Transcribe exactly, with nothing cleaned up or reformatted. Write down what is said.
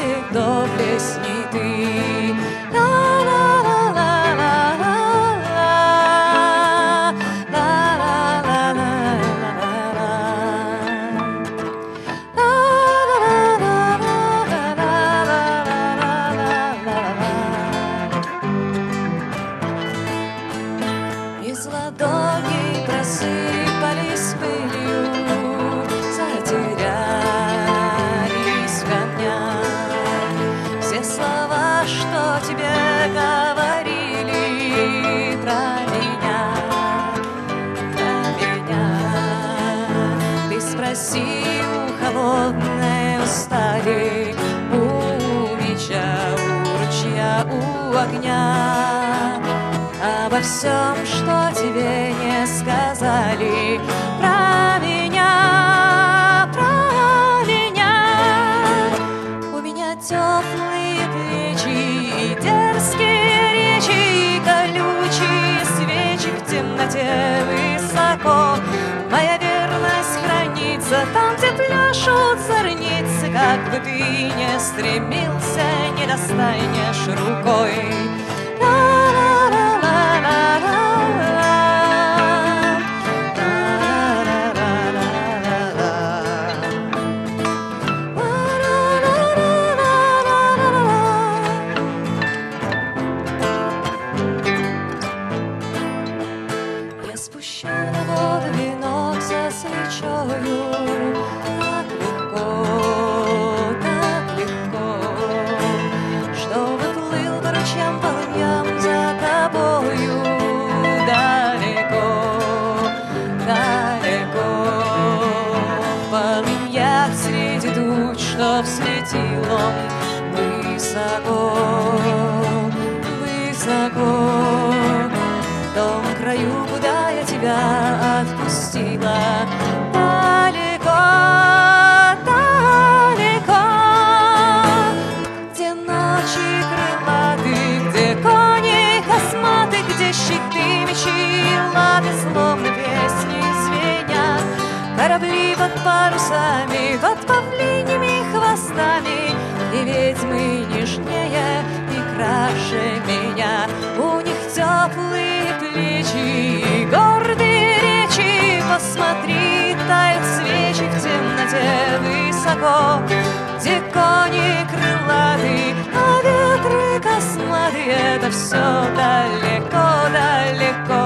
доблестней ты. Из ладоней просыпались пылью, затерялись в камнях все слова, что тебе говорили про меня, про меня. Ты спроси у холодной устали, у меча, у ручья, у огня, обо всем, что тебе не сказали про меня, про меня. У меня теплые плечи и дерзкие речи, и колючие свечи в темноте высоко. Моя верность хранится там, где пляшут зорницы. Как бы ты не стремился, не достанешь рукой. Спущу на воду венок со свечою, так легко, так легко, чтобы плыл по ручьям, полыньям за тобою далеко, далеко. В полыньях среди туч, что взлетел он высоко, высоко. В том краю, куда я тебя отпустила, далеко, далеко, где ночи крылаты, где кони косматы, где щиты, мечи, латы, словно песни звенят, корабли под парусами, под павлиньими хвостами, и ведьмы нежнее и краше меня. У них теплые плечи и гордые речи. Посмотри, тают свечи в темноте высоко, где кони крылаты, а ветры косматые. Это все далеко, далеко.